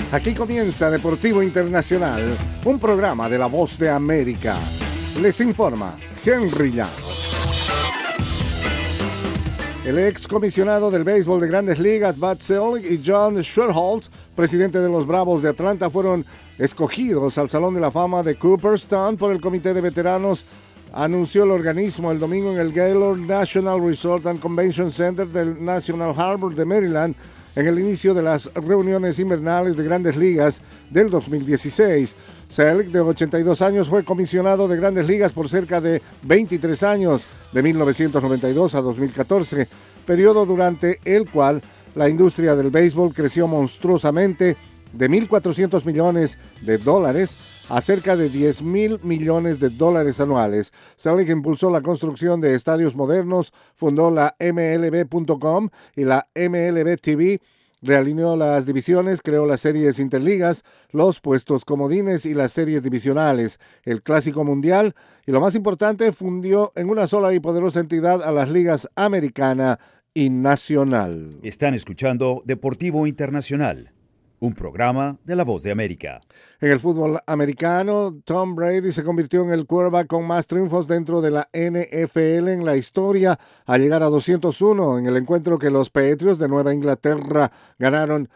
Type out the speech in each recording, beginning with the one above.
Aquí comienza Deportivo Internacional, un programa de La Voz de América. Les informa Henry Llanos. El ex comisionado del béisbol de Grandes Ligas, Bud Selig, y John Schuerholz, presidente de los Bravos de Atlanta, fueron escogidos al Salón de la Fama de Cooperstown por el Comité de Veteranos, anunció el organismo el domingo en el Gaylord National Resort and Convention Center del National Harbor de Maryland, en el inicio de las reuniones invernales de Grandes Ligas del 2016. Selig, de 82 años, fue comisionado de Grandes Ligas por cerca de 23 años, de 1992 a 2014, periodo durante el cual la industria del béisbol creció monstruosamente de $1,400 millones a cerca de $10,000 millones anuales. Selig impulsó la construcción de estadios modernos, fundó la MLB.com y la MLB TV, realineó las divisiones, creó las series interligas, los puestos comodines y las series divisionales, el Clásico Mundial y, lo más importante, fundió en una sola y poderosa entidad a las ligas americana y nacional. Están escuchando Deportivo Internacional, un programa de La Voz de América. En el fútbol americano, Tom Brady se convirtió en el quarterback con más triunfos dentro de la NFL en la historia, al llegar a 201 en el encuentro que los Patriots de Nueva Inglaterra ganaron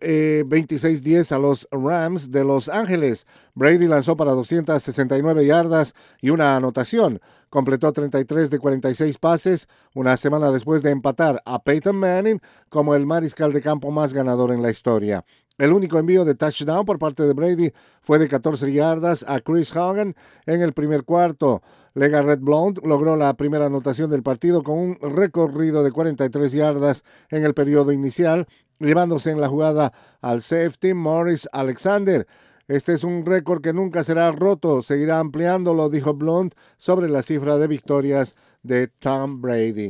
26-10 a los Rams de Los Ángeles. Brady lanzó para 269 yardas y una anotación. Completó 33 de 46 pases, una semana después de empatar a Peyton Manning como el mariscal de campo más ganador en la historia. El único envío de touchdown por parte de Brady fue de 14 yardas a Chris Hogan en el primer cuarto. LeGarrette Blount logró la primera anotación del partido con un recorrido de 43 yardas en el periodo inicial, llevándose en la jugada al safety Morris Alexander. Este es un récord que nunca será roto, seguirá ampliándolo, dijo Blount sobre la cifra de victorias de Tom Brady.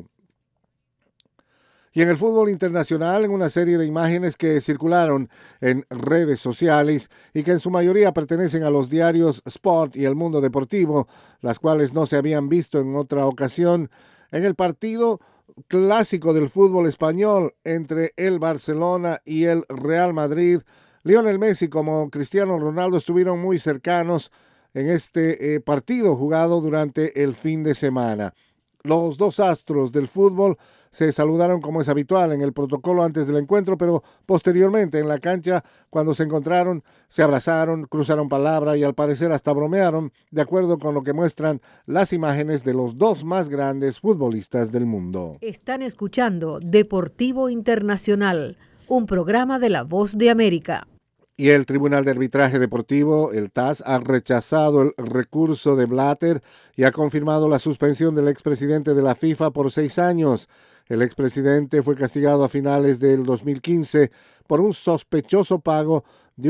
Y en el fútbol internacional, en una serie de imágenes que circularon en redes sociales y que en su mayoría pertenecen a los diarios Sport y El Mundo Deportivo, las cuales no se habían visto en otra ocasión, en el partido clásico del fútbol español entre el Barcelona y el Real Madrid, Lionel Messi como Cristiano Ronaldo estuvieron muy cercanos en este partido jugado durante el fin de semana. Los dos astros del fútbol se saludaron como es habitual en el protocolo antes del encuentro, pero posteriormente en la cancha, cuando se encontraron, se abrazaron, cruzaron palabra y al parecer hasta bromearon, de acuerdo con lo que muestran las imágenes de los dos más grandes futbolistas del mundo. Están escuchando Deportivo Internacional, un programa de La Voz de América. Y el Tribunal de Arbitraje Deportivo, el TAS, ha rechazado el recurso de Blatter y ha confirmado la suspensión del expresidente de la FIFA por 6 años. El expresidente fue castigado a finales del 2015 por un sospechoso pago de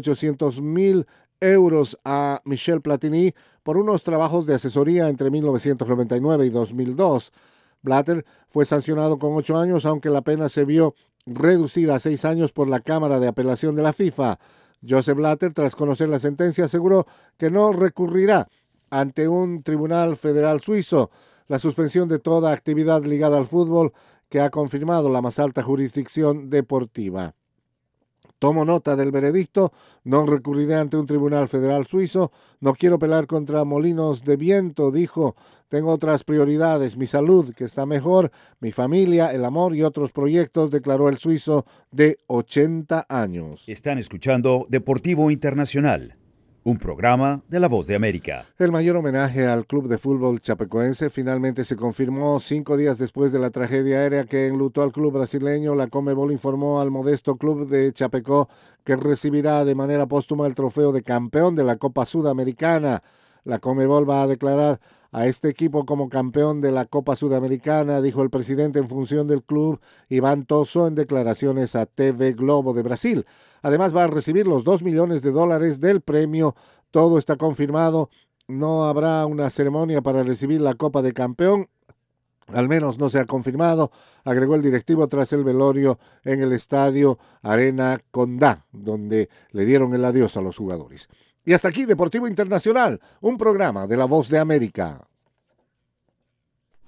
€1.800.000 a Michel Platini por unos trabajos de asesoría entre 1999 y 2002. Blatter fue sancionado con 8 años, aunque la pena se vio reducida a 6 años por la Cámara de Apelación de la FIFA. Joseph Blatter, tras conocer la sentencia, aseguró que no recurrirá ante un tribunal federal suizo la suspensión de toda actividad ligada al fútbol que ha confirmado la más alta jurisdicción deportiva. Tomo nota del veredicto, no recurriré ante un tribunal federal suizo, no quiero pelear contra molinos de viento, dijo, tengo otras prioridades, mi salud, que está mejor, mi familia, el amor y otros proyectos, declaró el suizo de 80 años. Están escuchando Deportivo Internacional, un programa de La Voz de América. El mayor homenaje al club de fútbol chapecoense finalmente se confirmó 5 días después de la tragedia aérea que enlutó al club brasileño. La Conmebol informó al modesto club de Chapecó que recibirá de manera póstuma el trofeo de campeón de la Copa Sudamericana. La Conmebol va a declarar a este equipo como campeón de la Copa Sudamericana, dijo el presidente en función del club, Iván Tosso, en declaraciones a TV Globo de Brasil. Además va a recibir los $2 millones del premio. Todo está confirmado. No habrá una ceremonia para recibir la Copa de Campeón. Al menos no se ha confirmado, agregó el directivo tras el velorio en el estadio Arena Condá, donde le dieron el adiós a los jugadores. Y hasta aquí Deportivo Internacional, un programa de La Voz de América.